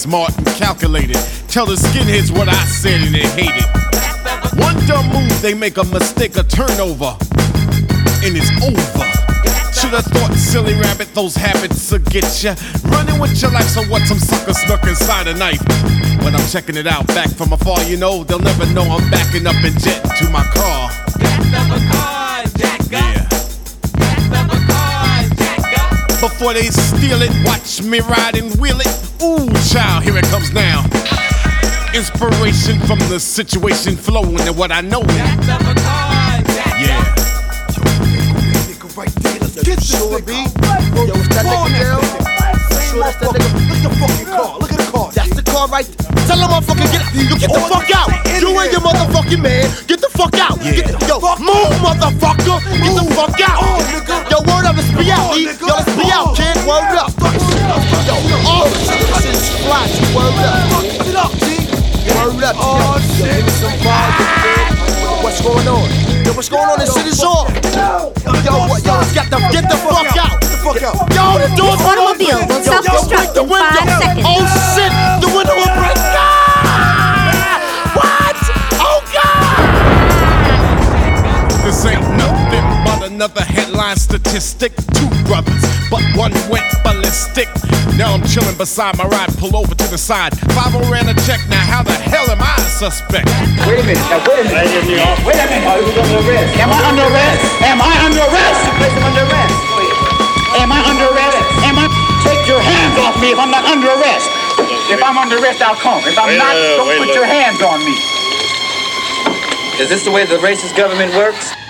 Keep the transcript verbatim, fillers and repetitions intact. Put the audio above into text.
smart and calculated. Tell the skinheads what I said and they hate it. One dumb move, they make a mistake, a turnover, and it's over. Should've thought, silly rabbit, those habits will get ya. Running with your life, so what, some sucker snuck inside a knife. When I'm checking it out, back from afar, you know, they'll never know I'm backing up and jet to my car. Jacked up a car, jack up. Yeah. Jacked up a car, jack up. Before they steal it, watch me ride and wheel it. Ooh, child, here it comes now. Inspiration from the situation flowing and what I know. Jacked up a car, jack Yeah. up. Right there, let's get this nigga. Yo, is that nigga down? Sure, that's that nigga. Look at the fucking car. Look at the car. That's the car right there. Tell him motherfucker get you get the fuck out. You and your motherfucking man, get the fuck out. Get the, yo, move, motherfucker. Get the fuck out. Yo, word up, let's be out, E. Yo, let's be out, kid. Word up. Yo, oh shit, this shit is flat. Word up. Word up. Oh shit. Give me some vibes, kid. What's going on? Yo, what's going on? This shit is off. Yo, what? Yo, let's get the get the fuck out. Get the fuck out. Yo, the door's The automobile will self-destruct in five seconds. Oh shit, the window will break. Ah! What? Oh God! This ain't nothing but another headline statistic. Two brothers, but one went ballistic. Now I'm chilling beside my ride, pull over to the side. five oh ran a check, now how the hell am I a suspect? Wait a minute, now wait a minute. Wait a minute, are you under arrest? Am I under arrest? Am I under arrest? Place him under arrest. Am I under arrest? Am I? Take your hands off me if I'm not under arrest. If I'm under arrest, I'll come. If I'm not, don't put your hands on me. Is this the way the racist government works?